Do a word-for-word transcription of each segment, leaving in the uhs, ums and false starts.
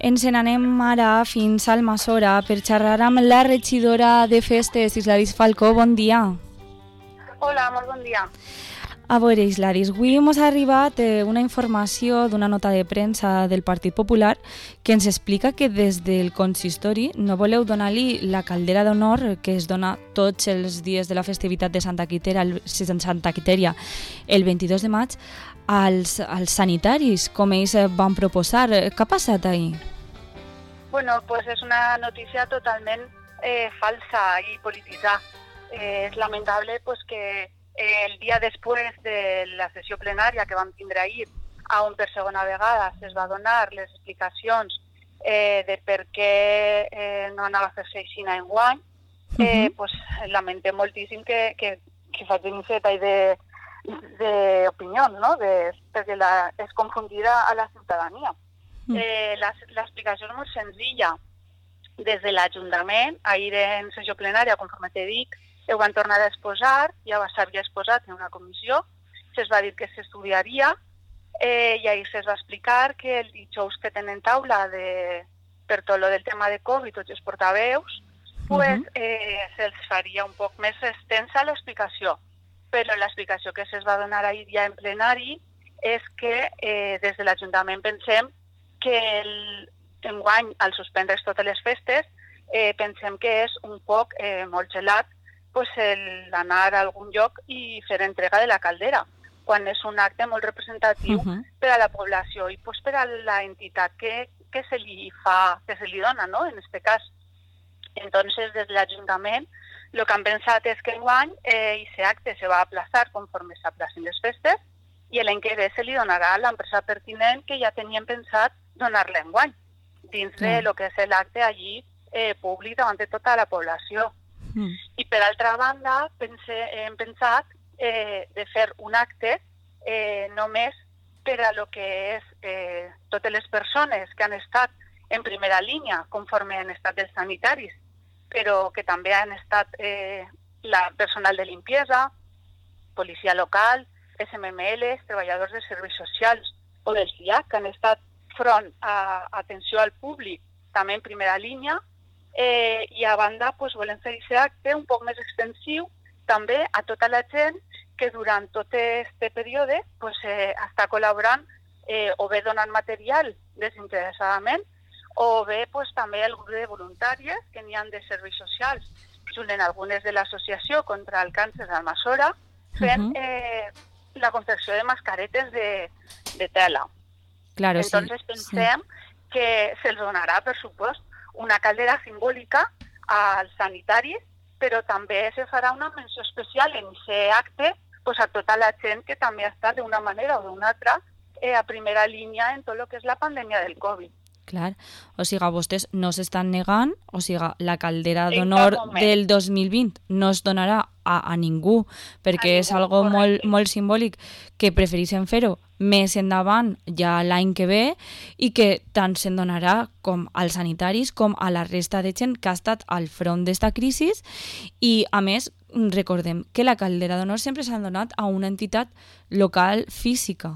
Ens n'anem ara fins al Almassora per xerrar amb la regidora de Festes, Isladis Falcó. Bon dia. Hola, molt bon dia. A veure, Isladis, avui ens ha arribat eh, una informació d'una nota de premsa del Partit Popular que ens explica que des del consistori no voleu donar-li la caldera d'honor que es dona tots els dies de la festivitat de Santa Quitèria, el, Santa Quitèria el vint-i-dos de maig als, als sanitaris, com ells van proposar. Què ha passat ahir? Bueno, pues és una notícia totalment eh, falsa i polititzada. Eh, és lamentable pues, que el dia després de la sessió plenària que vam tindre ahir, on per segona vegada es va donar les explicacions eh, de per què eh, no anava a fer-se així enguany, eh, pues, lamentem moltíssim que, que, que facin fet d'opinió, no? de, perquè la, és confundida a la ciutadania. Eh, L'explicació és molt senzilla. Des de l'Ajuntament, ahir en sessió plenària, conforme te dic, ho van tornar a exposar, ja s'havia exposat en una comissió, se'ls va dir que s'estudiaria eh, i ahir se'ls va explicar que el dijous que tenen taula de, per tot lo del tema de Covid, tots els portaveus, pues, uh-huh. eh, se'ls faria un poc més extensa l'explicació. Però l'explicació que se'ls va donar ahir ja en plenari és que eh, des de l'Ajuntament pensem que el, enguany, al suspendre's totes les festes, eh, pensem que és un poc eh, molt gelat pues, anar a algun lloc i fer entrega de la caldera, quan és un acte molt representatiu uh-huh. per a la població i pues, per a la entitat que, que se li fa, que se li dona, ¿no? En este cas. Entonces, des de l'Ajuntament, el que han pensat és que enguany eh, aquest acte se va aplaçar conforme s'aplacin les festes i l'any que ve se li donarà a l'empresa pertinent que ja tenien pensat donar-la enguany, dins de lo que és l'acte allí eh, públic davant de tota la població. Mm. I per altra banda pense, hem pensat eh, de fer un acte eh, només per a lo que és eh, totes les persones que han estat en primera línia conforme han estat els sanitaris, però que també han estat eh, la personal de limpiesa, policia local, S M M L, treballadors de serveis socials o del S I A C, que han estat front a atenció al públic també en primera línia. Eh, I a banda pues, volem fer aquest acte un poc més extensiu també a tota la gent que durant tot aquest període pues, eh, està col·laborant eh, o bé donant material desinteressadament o bé pues, també el grup de voluntàries que n'hi ha de serveis socials, junt en algunes de l'associació contra el càncer d'Almassora, fent uh-huh. eh, la confecció de mascaretes de, de tela. Claro, Entonces sí, pensem sí. que se'ls donarà, per supost, una caldera simbòlica als sanitaris, però també se farà una menció especial en aquest acte pues, a tota la gent que també ha estat d'una manera o d'una altra eh, a primera línia en tot el que és la pandèmia del Covid. Clar, o sigui, vostès no s'estan negant, o sigui, la caldera d'honor del dos mil vint no es donarà a, a ningú, perquè a és ningú, algo molt, molt simbòlic que prefereixen fer-ho més endavant, ja l'any que ve, i que tant se'n donarà com als sanitaris com a la resta de gent que ha estat al front d'esta crisi i, a més, recordem que la caldera d'honor sempre s'ha donat a una entitat local física.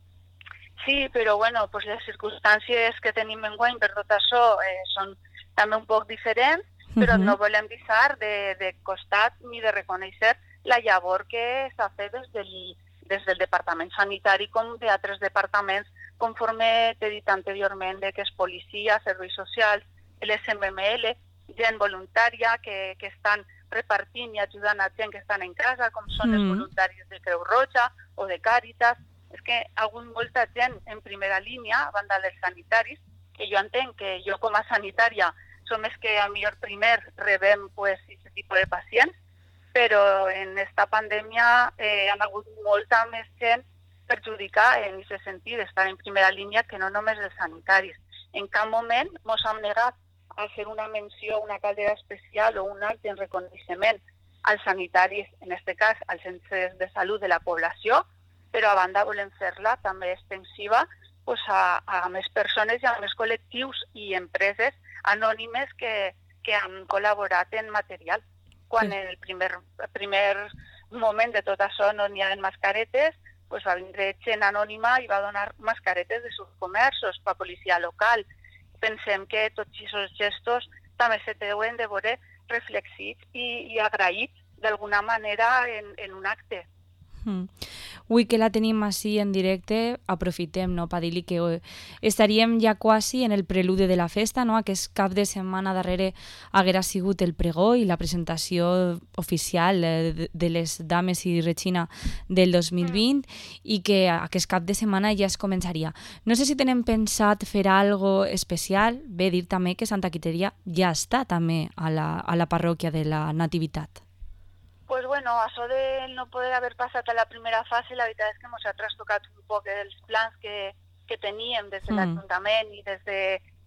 Sí, però bueno, pues les circumstàncies que tenim enguany per tot això eh, són també un poc diferents, però uh-huh. no volem deixar de, de costat ni de reconèixer la llavor que s'ha fet des del, des del Departament Sanitari com d'altres departaments, conforme t'he dit anteriorment, de que és policia, serveis socials, l'S M M L, gent voluntària que, que estan repartint i ajudant a gent que estan en casa, com són uh-huh. els voluntaris de Creu Roja o de Càritas. És que hi ha hagut molta gent en primera línia, a banda dels sanitaris, que jo entenc que jo com a sanitària som els que a millor primer rebem pues, aquest tipus de pacients, però en esta pandèmia eh, ha hagut molta més gent perjudicada en aquest sentit, d'estar en primera línia, que no només els sanitaris. En cap moment ens hem negat a fer una menció, una caldera especial o un acte en reconeixement als sanitaris, en aquest cas als centres de salut de la població, però a banda volem fer-la també extensiva pues, a, a més persones i a més col·lectius i empreses anònimes que, que han col·laborat en material. Quan sí. en el primer, primer moment de tot això no n'hi ha mascaretes, pues, va vindre gent anònima i va donar mascaretes de sus comerços, per policia local, pensem que tots aquests gestos també se deuen de veure reflexits i, i agraïts d'alguna manera en, en un acte. Mm. Avui que la tenim així en directe, aprofitem, no?, per dir-li que estaríem ja quasi en el preludi de la festa, no? Aquest cap de setmana darrere haguera sigut el pregó i la presentació oficial de, de les dames i Regina del dos mil vint i que aquest cap de setmana ja es començaria. No sé si tenen pensat fer algo especial. Bé, dir també que Santa Quiteria ja està també a la, a la parròquia de la Nativitat. Pues bueno, això de no poder haver passat a la primera fase, la veritat és que ens ha trastocat un poc els plans que, que teníem des de mm. l'Ajuntament i des de,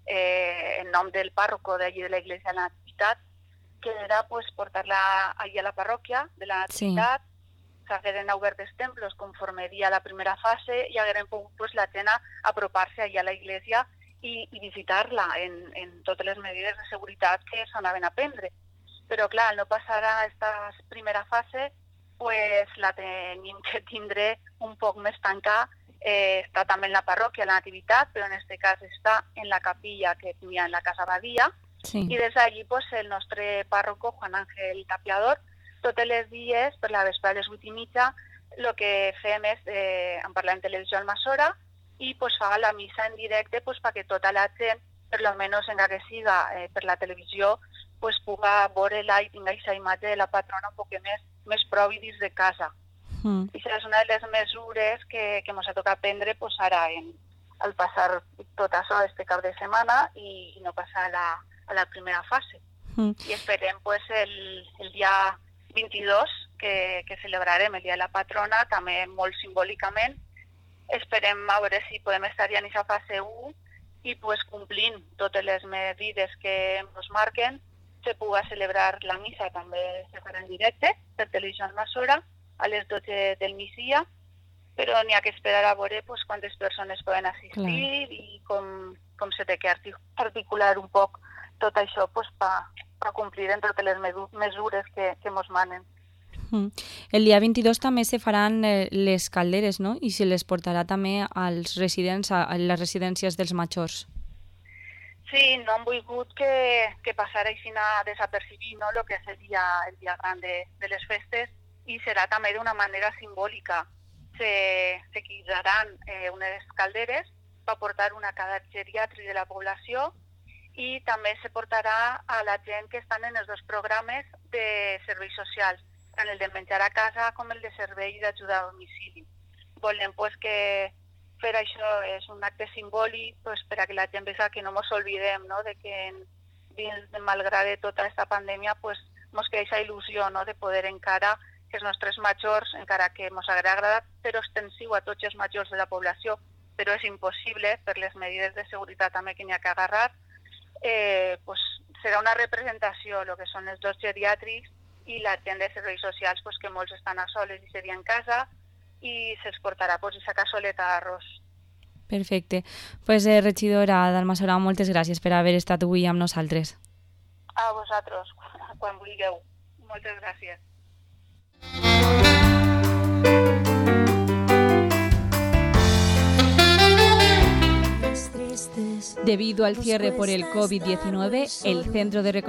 eh, en nom del pàrroco d'allí de la Iglesia de la Nativitat, que era pues, portar-la allí a la parròquia de la Nativitat, sí. S'hagueren obert els templos conforme dia la primera fase i hagueren pogut pues, la gent apropar-se allà a la Iglesia i, i visitar-la en, en totes les mesures de seguretat que s'anaven a prendre. Però, clar, al no passar a aquesta primera fase, pues, la tenim que tindre un poc més tancada. Eh, està també en la parròquia, la Nativitat, però en aquest cas està en la capilla que tenia en la Casa Badia. Sí. I des d'allí pues, el nostre pàrroco, Juan Ángel Tapiador, tots els dies, per la vespre a les vuit i mitja, el que fem és eh, en parlar en televisió al Masora i pues, fa la missa en directe pues, perquè tota la gent, per lo menos encara que siga eh, per la televisió, pues, puga veure-la i tinga aquesta imatge de la patrona un poc més, més prou i dins de casa. Mm. I això és una de les mesures que, que ens ha tocat prendre pues, ara en, al passar tot això este cap de setmana i, i no passar a la, a la primera fase. Mm. I esperem pues, el, el dia vint-i-dos, que, que celebrarem el dia de la patrona, també molt simbòlicament. Esperem a veure si podem estar ja en aquesta fase u i pues, complint totes les mesures que ens marquen, se puga celebrar la missa, també se farà en directe per televisió al Masora a les dotze del migdia, però n'hi ha que esperar a veure pues, quantes persones poden assistir Clar. I com, com se té que articular un poc tot això pues, per pa complir en totes les mesures que, que ens manen. Mm. El dia vint-i-dos també se faran eh, les calderes, no? I se les portarà també als residents, a, a les residències dels majors. Sí, no han volgut que, que passara així a desapercibir no? El que és el dia, el dia gran de, de les festes i serà també d'una manera simbòlica. Se, se quedaran eh, unes calderes per portar una a cada geriàtric de la població i també se portarà a la gent que estan en els dos programes de serveis socials, tant el de menjar a casa com el de servei d'ajuda a domicili. Volem pues, que fer això és un acte simbòlic pues, per a que la gent vegi que no ens oblidem no? De que dins, de, malgrat de tota aquesta pandèmia pues, ens queda aquesta il·lusió no? De poder encara que els nostres majors, encara que ens hagués agradat, però extensiu a tots els majors de la població, però és impossible per les mesures de seguretat també que n'hi ha que agarrar, eh, pues, serà una representació el que són els dos geriàtrics i la gent de serveis socials pues, que molts estan a soles i serien en casa i se'ls portarà pues, aquesta cassoleta d'arròs. Perfecte. Pues, eh, regidora d'Almassora, moltes gràcies per haver estat avui amb nosaltres. A vosaltres, quan vulgueu. Moltes gràcies. Debido al cierre por el COVID diecinueve, el Centro de